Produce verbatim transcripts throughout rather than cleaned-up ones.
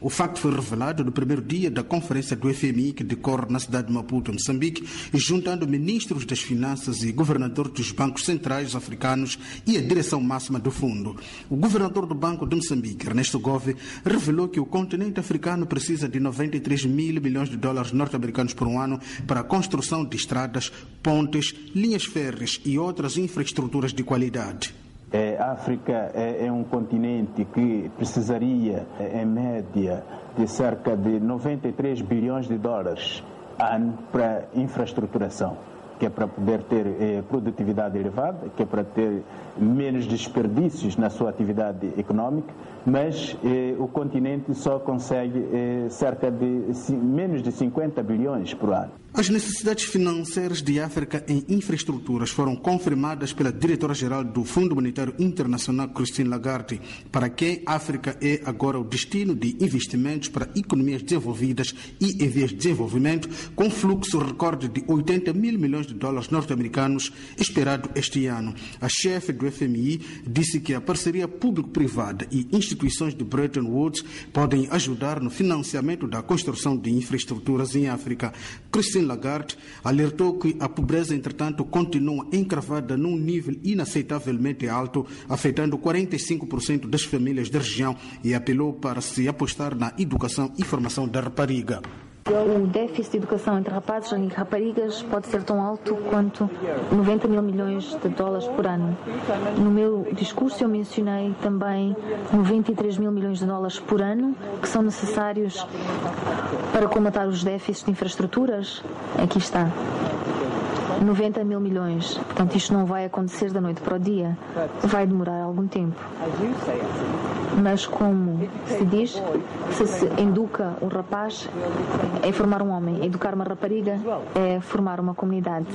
O facto foi revelado no primeiro dia da conferência do F M I que decorre na cidade de Maputo, Moçambique, juntando ministros das Finanças e governadores dos bancos centrais africanos e a direção máxima do fundo. O governador do Banco de Moçambique, Ernesto Gove, revelou que o continente africano precisa de noventa e três mil milhões de dólares norte-americanos por um ano para a construção de estradas, pontes, linhas férreas e outras infraestruturas de qualidade. A África é um continente que precisaria, em média, de cerca de noventa e três bilhões de dólares ano para infraestruturação, que é para poder ter eh, produtividade elevada, que é para ter menos desperdícios na sua atividade econômica, mas eh, o continente só consegue eh, cerca de c- menos de cinquenta bilhões por ano. As necessidades financeiras de África em infraestruturas foram confirmadas pela diretora-geral do Fundo Monetário Internacional, Christine Lagarde, para quem a África é agora o destino de investimentos para economias desenvolvidas e em vias de desenvolvimento, com fluxo recorde de oitenta mil milhões de dólares norte-americanos esperado este ano. A chefe do F M I disse que a parceria público-privada e instituições de Bretton Woods podem ajudar no financiamento da construção de infraestruturas em África. Christine Lagarde alertou que a pobreza, entretanto, continua encravada num nível inaceitavelmente alto, afetando quarenta e cinco por cento das famílias da região, e apelou para se apostar na educação e formação da rapariga. O déficit de educação entre rapazes e raparigas pode ser tão alto quanto noventa mil milhões de dólares por ano. No meu discurso eu mencionei também noventa e três mil milhões de dólares por ano que são necessários para comatar os déficits de infraestruturas. Aqui está. noventa mil milhões. Portanto, isto não vai acontecer da noite para o dia. Vai demorar algum tempo. Mas como se diz, se se educa um rapaz, é formar um homem. Educar uma rapariga é formar uma comunidade.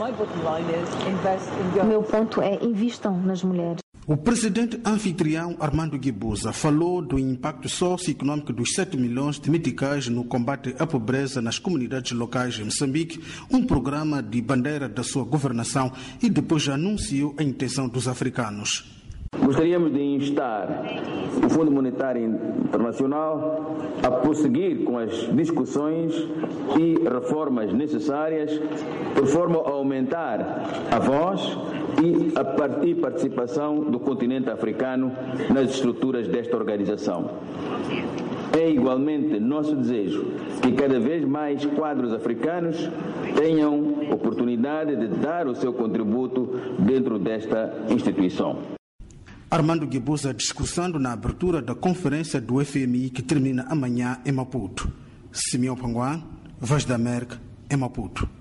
O meu ponto é: invistam nas mulheres. O presidente anfitrião Armando Guebuza falou do impacto socioeconômico dos sete milhões de meticais no combate à pobreza nas comunidades locais em Moçambique, um programa de bandeira da sua governação, e depois anunciou a intenção dos africanos. Gostaríamos de instar o Fundo Monetário Internacional a prosseguir com as discussões e reformas necessárias, por forma a aumentar a voz e a participação do continente africano nas estruturas desta organização. É igualmente nosso desejo que cada vez mais quadros africanos tenham oportunidade de dar o seu contributo dentro desta instituição. Armando Guebuza discursando na abertura da conferência do F M I que termina amanhã em Maputo. Simeão Panguá, Voz da América, em Maputo.